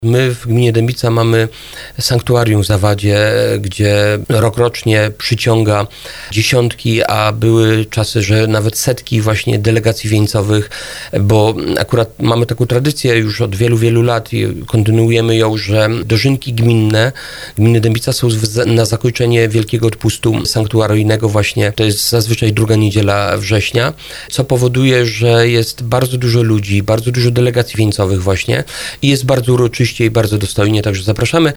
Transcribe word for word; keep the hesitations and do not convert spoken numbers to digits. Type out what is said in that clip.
My w gminie Dębica mamy sanktuarium w Zawadzie, gdzie rokrocznie przyciąga dziesiątki, a były czasy, że nawet setki właśnie delegacji wieńcowych, bo akurat mamy taką tradycję już od wielu, wielu lat i kontynuujemy ją, że dożynki gminne, gminy Dębica są na zakończenie Wielkiego Odpustu sanktuaryjnego właśnie, to jest zazwyczaj druga niedziela września, co powoduje, że jest bardzo dużo ludzi, bardzo dużo delegacji wieńcowych właśnie i jest bardzo uroczyście i bardzo dostojnie, także zapraszamy.